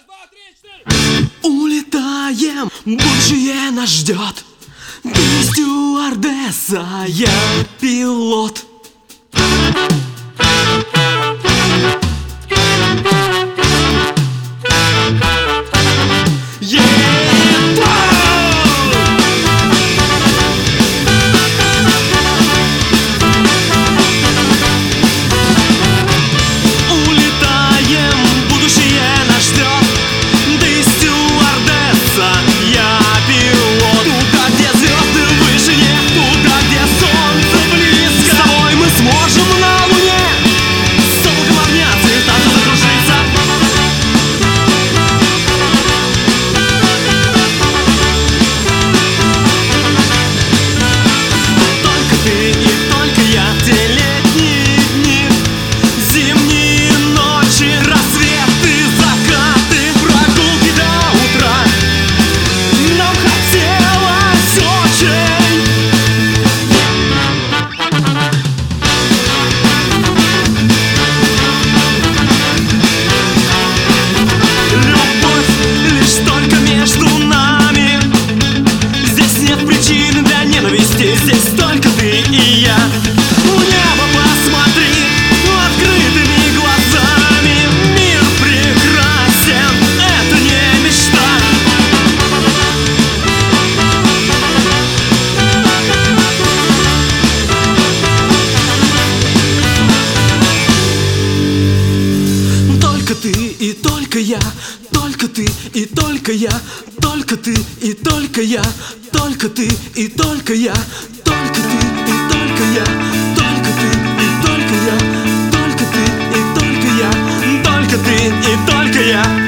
Улетаем, будущее нас ждет. Ты стюардесса, я пилот. Здесь только ты и я. В небо посмотри открытыми глазами. Мир прекрасен, это не мечта. Только ты и только я, только ты и только я, только ты и только я, только ты и только я, только ты и только я, только ты и только я, только ты и только я, только ты и только я.